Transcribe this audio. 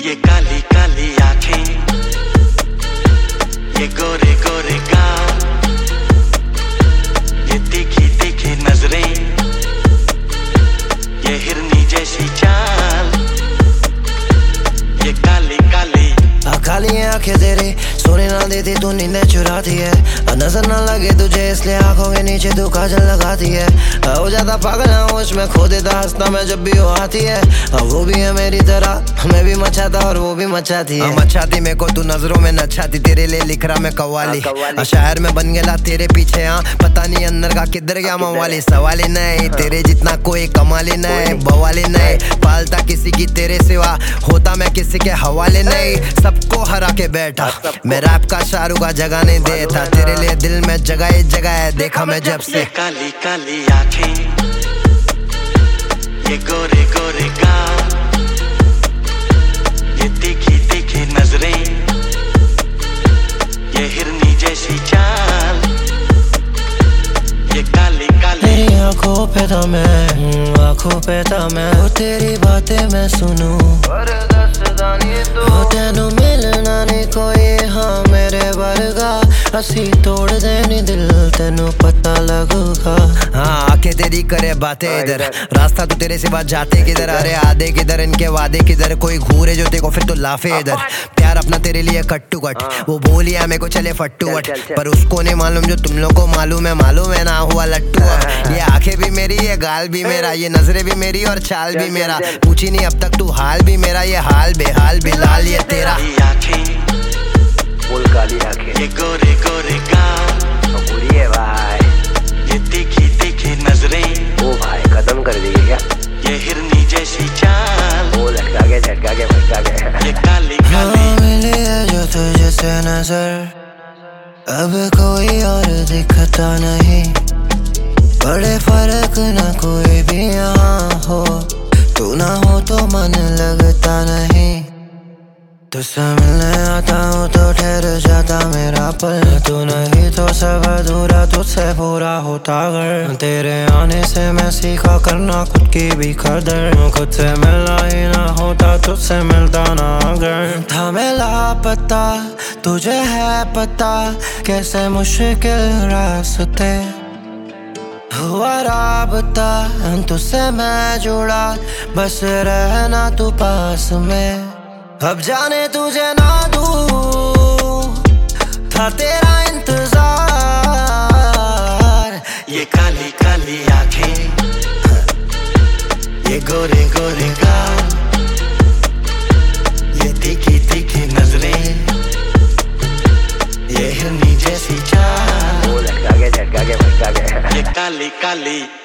ये काली काली आंखें, ये गोरे गोरे गाल, ये तीखी तीखी नजरें, ये हिरनी जैसी चाल, ये काली काली काली आंखें तेरी सोने ना देती, तू नींद चुराती है। नजर ना लगे तुझे इसलिए आंखों के नीचे तू काजल लगाती है। हो जाता पागल है होश में, खो देता हंसता मैं जब भी वो आती है। वो भी है मेरी तरह, मैं भी मचाता और वो भी मचाती है। मचाती मेरे को तू नजरों में नचाती, तेरे लिए लिख रहा मैं कव्वाली। शहर में बन गया तेरे पीछे, हाँ पता नहीं अंदर का किधर गया मवाली। सवाली नहीं तेरे जितना कोई कमाली नहीं, बवाली नहीं पालता किसी की तेरे सिवा, होता मैं किसी के हवाले नहीं। सबको हरा के बैठा मैं रैप का शाहरुख का जगह नहीं देता, तेरे लिए दिल में जगह ही जगह है देखा मैं जब से। काली काली आंखें, ये गोरे गोरे गाल, ये तीखी तीखी नजरें, ये हिरनी जैसी चाल, ये काली काली। तेरी आंखों पे था मैं, आंखों पे था मैं, वो तेरी बातें मैं सुनूं, तेनू मिलना नहीं कोई हाँ मेरे वर्गा, असी तोड़ देनी दिल तेनू पता लगूगा। हाँ आके तेरी करे बातें इधर, रास्ता तो तेरे सिवा जाते किधर, अरे आधे किधर इनके वादे किधर, कोई घूरे जो देखो फिर तो लाफे इधर। प्यार अपना तेरे लिए कट टू कट, वो बोलिया मेरे को चले फट्टू वट, पर उसको नहीं मालूम जो तुम लोग को मालूम है ना हुआ लट्टू। ये आंखें भी मेरी, ये गाल भी मेरा, ये नजरें भी मेरी और चाल भी मेरा, पूछी नहीं अब तक तू हाल भी मेरा, ये हाल बेहाल बिलाल ये तेरा। फुल काली आंखें, ये गोरे गोरे गाल, बुरी है भाई, ये तीखी तीखी नजरें, ओ भाई खत्म कर देगी क्या? ये हिरनी जैसी चाल, वो लटका के झटका के भटका के। ये काली काली। हाँ मिली है जो तुझे से नजर, अब कोई और दिखता नहीं, बड़े फर्क ना कोई भी यहाँ हो, तू ना हो तो मन लगता नहीं। तुझसे मिलने आता हूँ तो ठहर जाता मेरा पल, तू नहीं तो सब अधूरा तुझसे पूरा होता घर। तेरे आने से मैं सीखा करना खुद की भी कदर, खुद से मिलना ही ना होता तुझसे मिलता ना अगर। था मैं लापता तुझे है पता, कैसे मुश्किल रास्ते हुआ राबता, तुझसे मैं जुड़ा बस रहना तू पास में। अब जाने तुझे ना दूं था तेरा इंतजार, ये काली काली आंखें, ये गोरे गोरे गाल, ये तीखी तीखी नजरें, ये हिरनी जैसी चाल, वो लटका के झटका के भटका के। ये काली काली।